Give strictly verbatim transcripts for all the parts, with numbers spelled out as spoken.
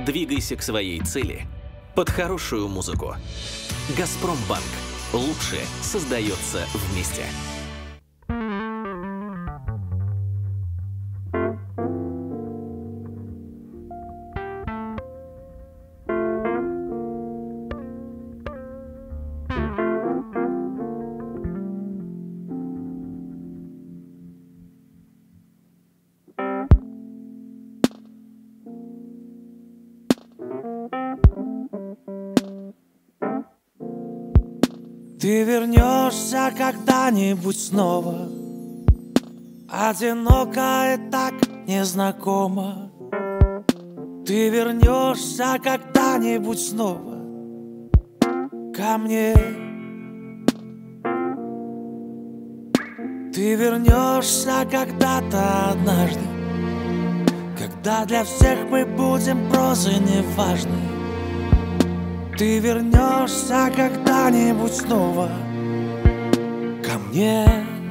Двигайся к своей цели под хорошую музыку. «Газпромбанк». Лучшее создается вместе. Ты вернешься когда-нибудь снова, одиноко и так незнакомо. Ты вернешься когда-нибудь снова ко мне. Ты вернешься когда-то однажды, когда для всех мы будем прозой неважны. Ты вернешься когда-нибудь снова ко мне.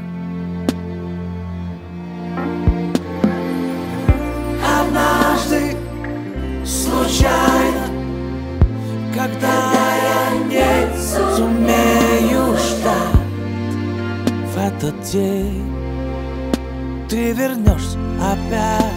Однажды, случайно, когда я не сумею ждать, в этот день ты вернешься опять.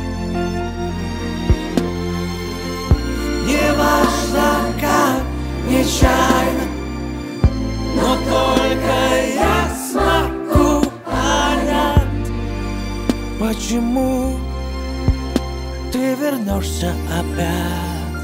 Неважно как, нечаянно, но только я смогу понять, почему ты вернешься опять.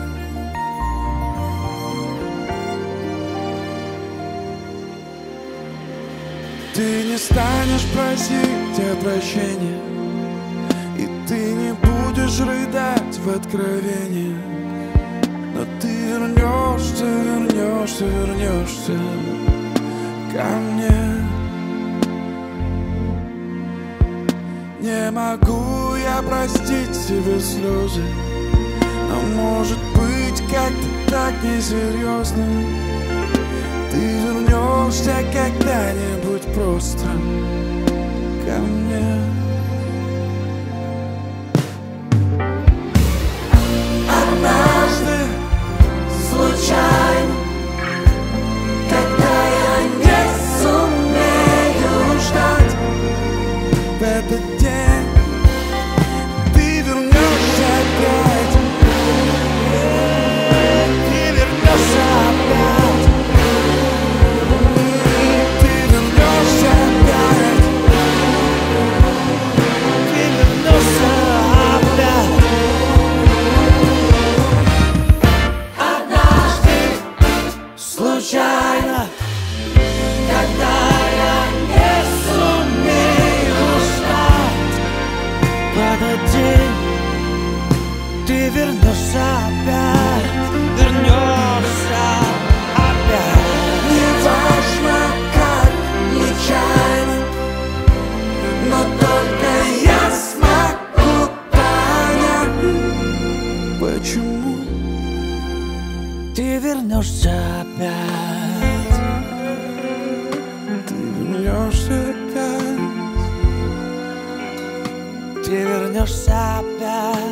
Ты не станешь просить о прощении, и ты не будешь рыдать в откровении. Но ты вернешься, вернешься, вернешься ко мне. Не могу я простить себе слезы, но может быть как-то так несерьезно. Ты вернешься когда-нибудь просто ко мне. Однажды, случайно, когда я не сумею ждать, в этот день ты вернешься опять. ты вернешься опять. Ты вернешься опять. Ты вернешься опять. Случайно, когда я не сумею ждать, в этот день ты вернешься опять, вернешься опять. Неважно как, нечаянно, но только я смогу понять, почему ты вернешься опять. ты вернешься опять. Ты вернешься опять.